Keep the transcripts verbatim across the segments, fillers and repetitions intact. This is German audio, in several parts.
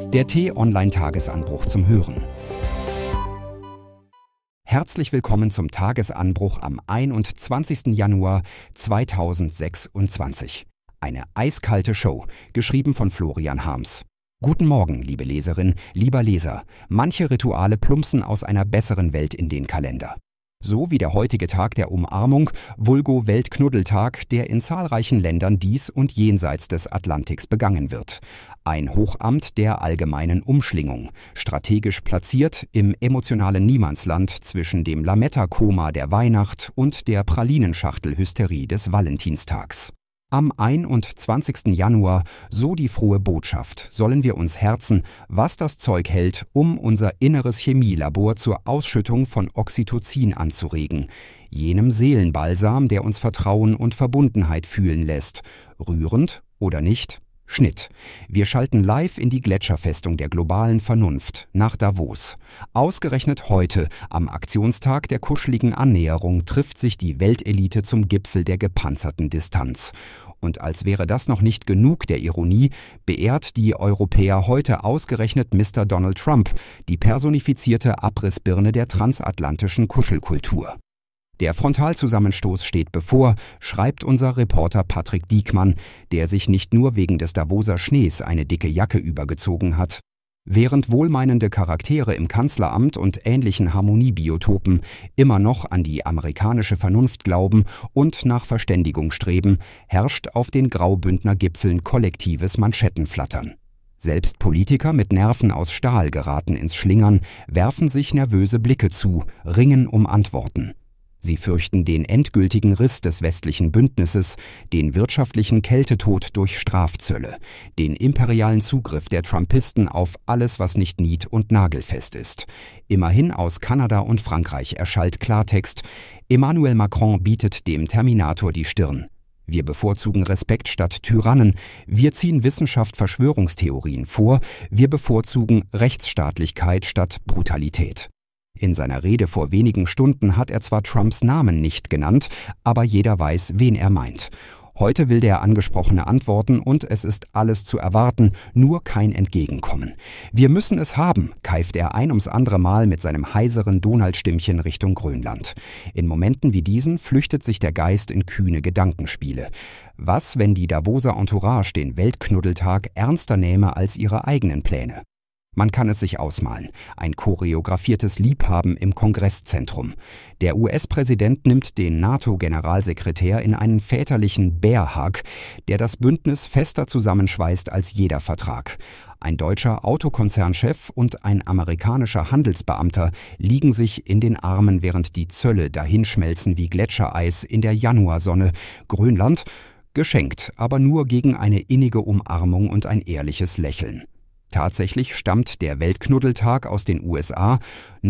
Der T-Online-Tagesanbruch zum Hören. Herzlich willkommen zum Tagesanbruch am einundzwanzigsten Januar zweitausendsechsundzwanzig. Eine eiskalte Show, geschrieben von Florian Harms. Guten Morgen, liebe Leserin, lieber Leser. Manche Rituale plumpsen aus einer besseren Welt in den Kalender. So wie der heutige Tag der Umarmung, vulgo Weltknuddeltag, der in zahlreichen Ländern dies und jenseits des Atlantiks begangen wird. Ein Hochamt der allgemeinen Umschlingung, strategisch platziert im emotionalen Niemandsland zwischen dem Lametta-Koma der Weihnacht und der Pralinenschachtel-Hysterie des Valentinstags. Am einundzwanzigsten Januar, so die frohe Botschaft, sollen wir uns herzen, was das Zeug hält, um unser inneres Chemielabor zur Ausschüttung von Oxytocin anzuregen, jenem Seelenbalsam, der uns Vertrauen und Verbundenheit fühlen lässt. Rührend oder nicht? Schnitt. Wir schalten live in die Gletscherfestung der globalen Vernunft, nach Davos. Ausgerechnet heute, am Aktionstag der kuscheligen Annäherung, trifft sich die Weltelite zum Gipfel der gepanzerten Distanz. Und als wäre das noch nicht genug der Ironie, beehrt die Europäer heute ausgerechnet Mister Donald Trump, die personifizierte Abrissbirne der transatlantischen Kuschelkultur. Der Frontalzusammenstoß steht bevor, schreibt unser Reporter Patrick Diekmann, der sich nicht nur wegen des Davoser Schnees eine dicke Jacke übergezogen hat. Während wohlmeinende Charaktere im Kanzleramt und ähnlichen Harmoniebiotopen immer noch an die amerikanische Vernunft glauben und nach Verständigung streben, herrscht auf den Graubündner Gipfeln kollektives Manschettenflattern. Selbst Politiker mit Nerven aus Stahl geraten ins Schlingern, werfen sich nervöse Blicke zu, ringen um Antworten. Sie fürchten den endgültigen Riss des westlichen Bündnisses, den wirtschaftlichen Kältetod durch Strafzölle, den imperialen Zugriff der Trumpisten auf alles, was nicht nied- und nagelfest ist. Immerhin aus Kanada und Frankreich erschallt Klartext: Emmanuel Macron bietet dem Terminator die Stirn. Wir bevorzugen Respekt statt Tyrannen, wir ziehen Wissenschaft Verschwörungstheorien vor, wir bevorzugen Rechtsstaatlichkeit statt Brutalität. In seiner Rede vor wenigen Stunden hat er zwar Trumps Namen nicht genannt, aber jeder weiß, wen er meint. Heute will der Angesprochene antworten und es ist alles zu erwarten, nur kein Entgegenkommen. Wir müssen es haben, keift er ein ums andere Mal mit seinem heiseren Donald-Stimmchen Richtung Grönland. In Momenten wie diesen flüchtet sich der Geist in kühne Gedankenspiele. Was, wenn die Davoser Entourage den Weltknuddeltag ernster nähme als ihre eigenen Pläne? Man kann es sich ausmalen. Ein choreografiertes Liebhaben im Kongresszentrum. Der U S-Präsident nimmt den NATO-Generalsekretär in einen väterlichen Bear-Hug, der das Bündnis fester zusammenschweißt als jeder Vertrag. Ein deutscher Autokonzernchef und ein amerikanischer Handelsbeamter liegen sich in den Armen, während die Zölle dahinschmelzen wie Gletschereis in der Januarsonne. Grönland? Geschenkt, aber nur gegen eine innige Umarmung und ein ehrliches Lächeln. Tatsächlich stammt der Weltknuddeltag aus den U S A.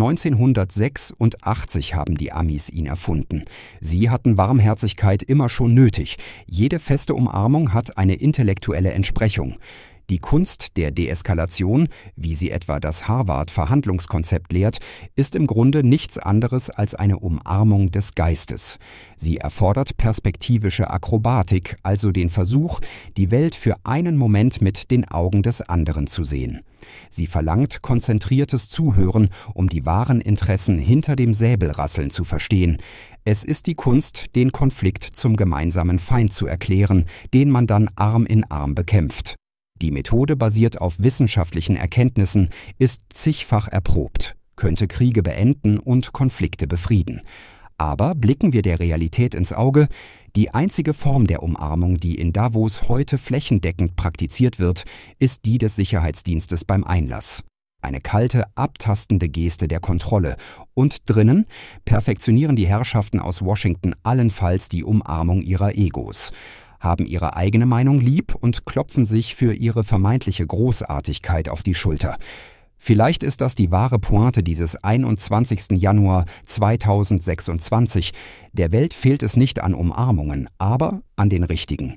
neunzehnhundertsechsundachtzig haben die Amis ihn erfunden. Sie hatten Warmherzigkeit immer schon nötig. Jede feste Umarmung hat eine intellektuelle Entsprechung. Die Kunst der Deeskalation, wie sie etwa das Harvard-Verhandlungskonzept lehrt, ist im Grunde nichts anderes als eine Umarmung des Geistes. Sie erfordert perspektivische Akrobatik, also den Versuch, die Welt für einen Moment mit den Augen des anderen zu sehen. Sie verlangt konzentriertes Zuhören, um die wahren Interessen hinter dem Säbelrasseln zu verstehen. Es ist die Kunst, den Konflikt zum gemeinsamen Feind zu erklären, den man dann Arm in Arm bekämpft. Die Methode basiert auf wissenschaftlichen Erkenntnissen, ist zigfach erprobt, könnte Kriege beenden und Konflikte befrieden. Aber blicken wir der Realität ins Auge: Die einzige Form der Umarmung, die in Davos heute flächendeckend praktiziert wird, ist die des Sicherheitsdienstes beim Einlass. Eine kalte, abtastende Geste der Kontrolle. Und drinnen perfektionieren die Herrschaften aus Washington allenfalls die Umarmung ihrer Egos, haben ihre eigene Meinung lieb und klopfen sich für ihre vermeintliche Großartigkeit auf die Schulter. Vielleicht ist das die wahre Pointe dieses einundzwanzigsten Januar zweitausendsechsundzwanzig. Der Welt fehlt es nicht an Umarmungen, aber an den richtigen.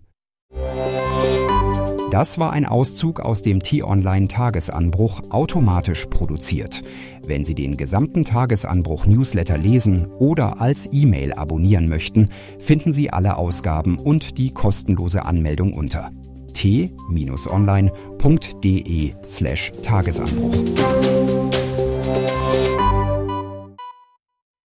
Das war ein Auszug aus dem T-Online-Tagesanbruch, automatisch produziert. Wenn Sie den gesamten Tagesanbruch-Newsletter lesen oder als E-Mail abonnieren möchten, finden Sie alle Ausgaben und die kostenlose Anmeldung unter t-online punkt de slash Tagesanbruch.